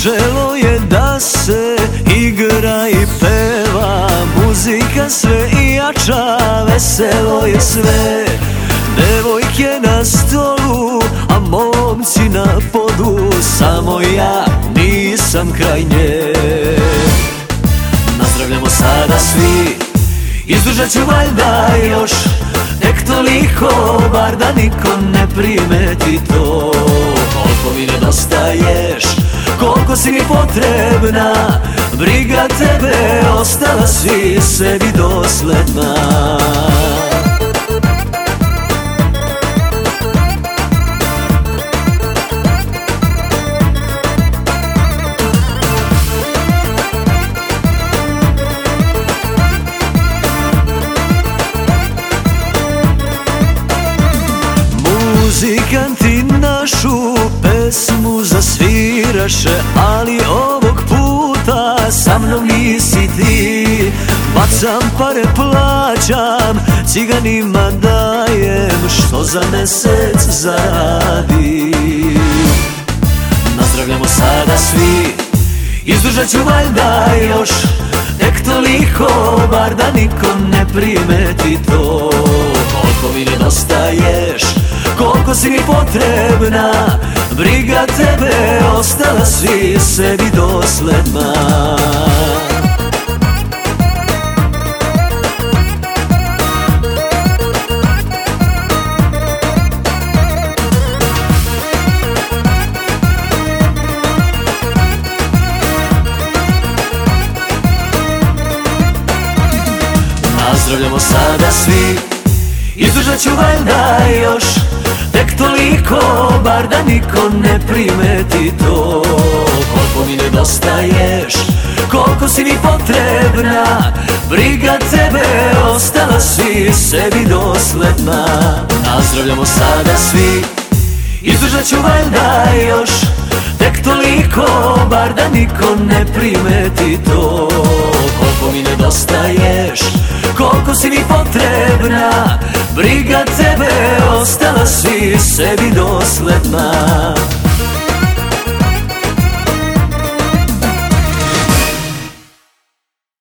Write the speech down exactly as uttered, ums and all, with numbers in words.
Počelo je da se igra i peva, muzika sve i jača, veselo je sve. Devojke na stolu, a momci na podu, samo ja nisam kraj nje. Nazdravljamo sada svi, izdržat ću valjda još tek toliko, bar da niko ne primeti to. Koliko mi nedostaješ, koliko si mi potrebna, briga tebe, ostala si sebi dosledna. Muzikanti našu pesmu zasviraše, ali ovog puta sa mnom nisi ti. Bacam pare, plaćam, ciganima dajem što za mesec zaradi. Nazdravljamo sada svi, izdržat ću valjda još tek toliko, bar da niko ne primeti to. Koliko mi nedostaješ, koliko si mi potrebna, briga tebe, ostala si sebi dosledna. Nazdravljamo sada svi, izdržat ću valjda još tek toliko, bar da niko ne primeti to. Koliko mi nedostaješ, koliko si mi potrebna, briga tebe, ostala si sebi dosledna. Nazdravljamo sada svi, izdržat ću valjda još tek toliko, bar da niko ne primeti to. Koliko mi nedostaješ, koliko si mi potrebna, briga tebe, ostala si sebi dosledna.